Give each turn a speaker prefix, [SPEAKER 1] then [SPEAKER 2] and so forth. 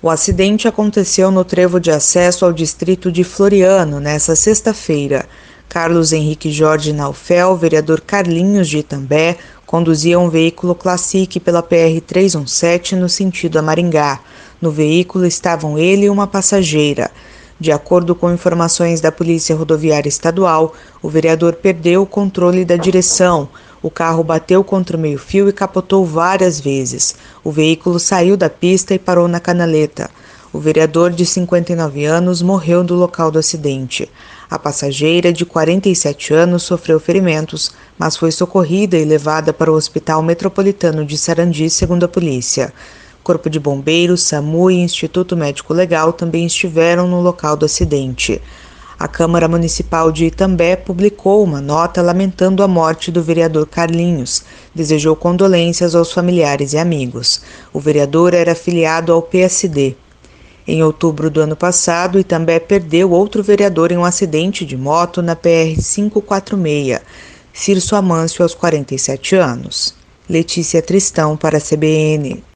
[SPEAKER 1] O acidente aconteceu no trevo de acesso ao distrito de Floriano, nesta sexta-feira. Carlos Henrique Jorge Naufel, vereador Carlinhos de Itambé, conduzia um veículo Classic pela PR-317 no sentido a Maringá. No veículo estavam ele e uma passageira. De acordo com informações da Polícia Rodoviária Estadual, o vereador perdeu o controle da direção. O carro bateu contra o meio-fio e capotou várias vezes. O veículo saiu da pista e parou na canaleta. O vereador, de 59 anos, morreu no local do acidente. A passageira, de 47 anos, sofreu ferimentos, mas foi socorrida e levada para o Hospital Metropolitano de Sarandi, segundo a polícia. Corpo de Bombeiros, SAMU e Instituto Médico Legal também estiveram no local do acidente. A Câmara Municipal de Itambé publicou uma nota lamentando a morte do vereador Carlinhos. Desejou condolências aos familiares e amigos. O vereador era filiado ao PSD. Em outubro do ano passado, Itambé perdeu outro vereador em um acidente de moto na PR-546. Cirso Amâncio, aos 47 anos. Letícia Tristão, para a CBN.